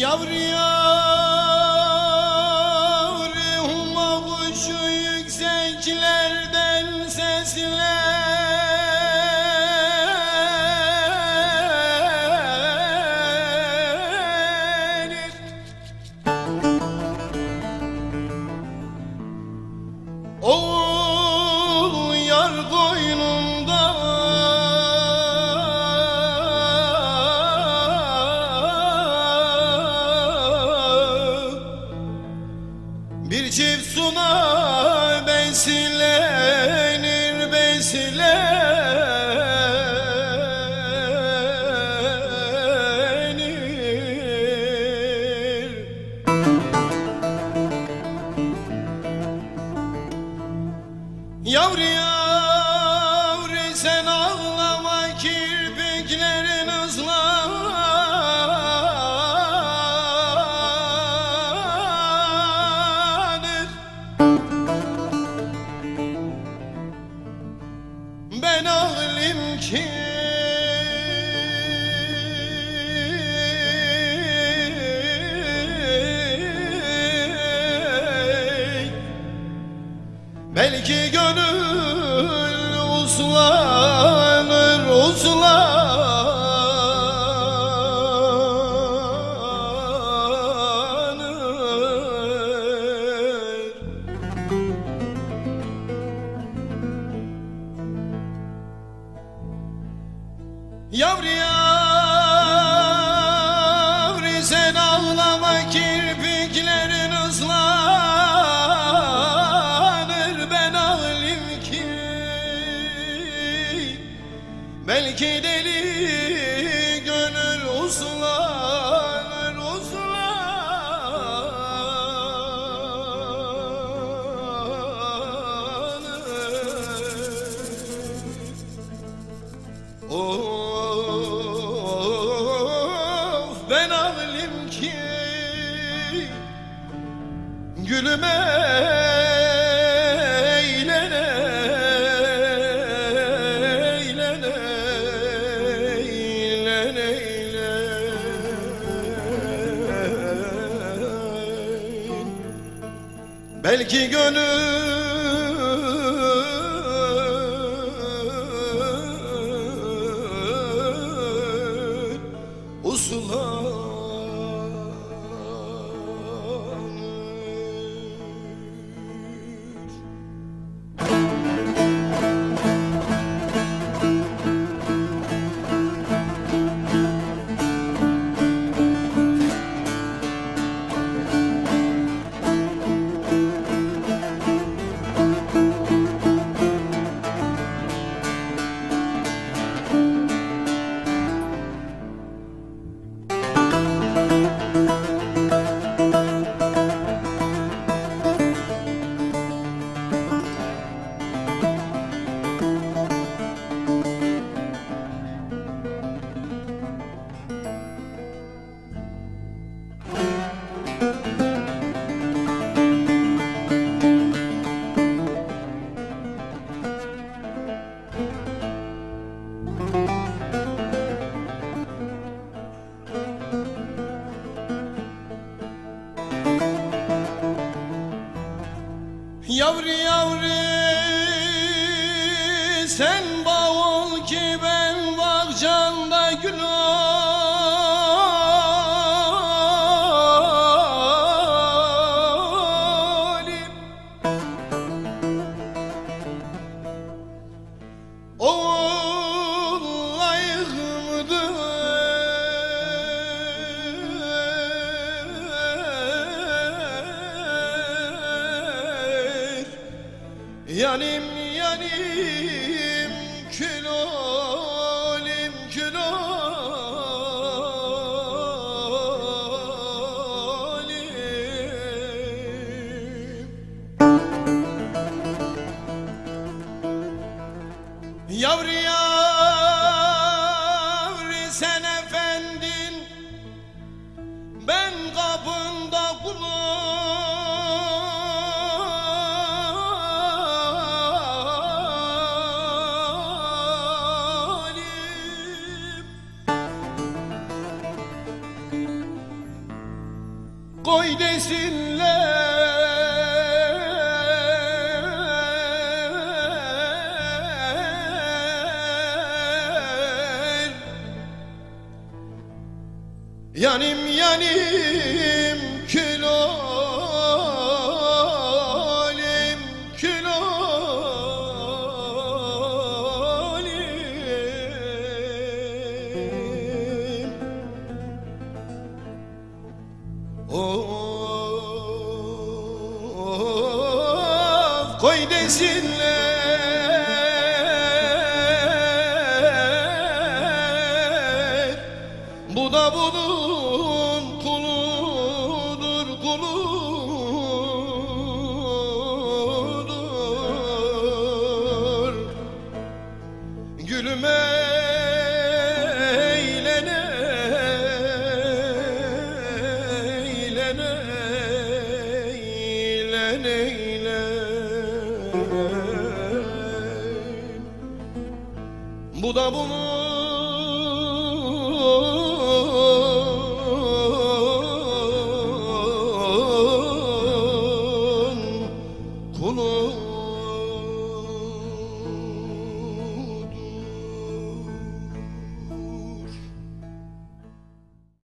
Yavru yavru huma kuşu yükseklerden seslenir. Oğul yar koynunda bir çift suna beslenir, beslenir. Yavru yavru sen ağlama, kirpiklerin ıslanır. Ben ağlayayım ki belki gönül uslanır, uslanır. Yavru yavru sen ağlama, kirpiklerin ıslanır. Ben ağlayayım ki belki deli gönül uslanır, uslanır. Ben ağlayayım ki gülüm eğlene, eğlene, eğlene, eğlene. Belki gönül uslanır. Yavru yavru sen bağ ol ki ben bahçanda gül olayım. Oğul layık mıdır yanim yanim kül olayım, kül olayım. Yavru yavru sen efendin, ben kapında koy desinler. Yanim yanim kül olim, kül olim. Of koy desinler, bu da bunun kuludur, kuludur. Gülüm eğlene, eğlene, eğlene, eğlene. Bu da bunun